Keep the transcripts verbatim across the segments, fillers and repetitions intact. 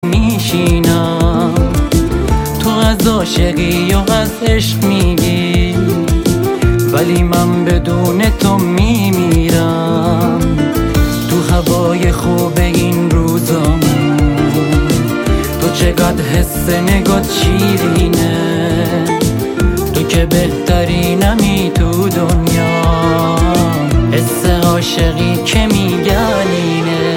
میشینم. تو از عاشقی و از عشق میگی، ولی من بدون تو میمیرم. تو هوای خوب این روزامون، تو چقدر حس نگات شیرینه. تو که بهترینمی تو دنیا، حس عاشقی که میگن اینه.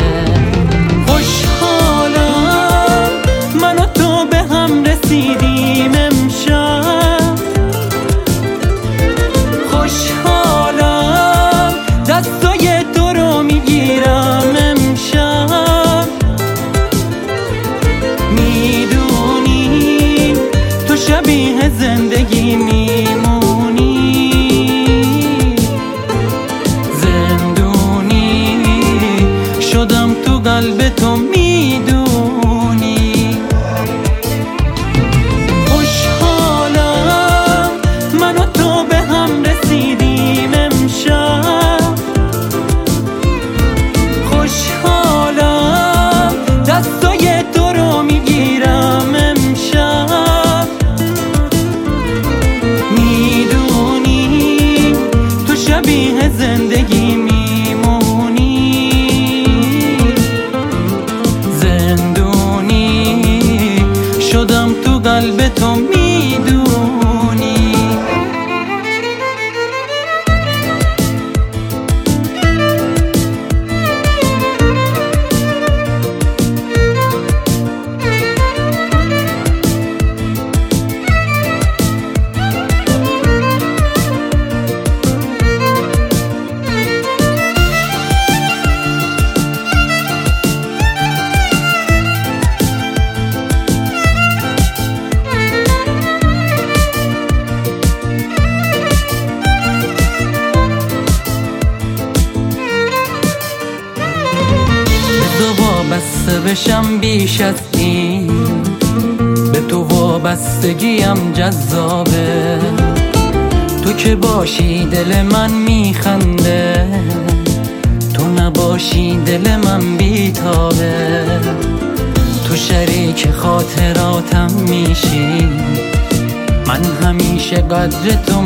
خوشحالم من و تو به هم رسیدیم امشب. خوشحالم دستای تو رو میگیرم امشب. میدونی تو شبیه زندگی میمونی، زندونی شدم تو قلب تو میدونی. خوشحالم من و تو به هم رسیدیم امشب. خوشحالم دستای تو رو میگیرم امشب. میدونی تو شبیه زندگی میمونی، زندونی شدم تو قلب تو میدونی. وابسته بشم بیش از این، به تو وابستگیم جذابه. تو که باشی دل من میخنده، تو نباشی دل من بیتابه. تو شریک خاطراتم میشی، من همیشه قدر تو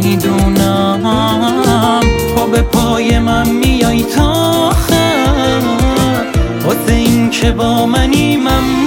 میدونم. پا به پای من میای تا آخر، واسه این که با منی من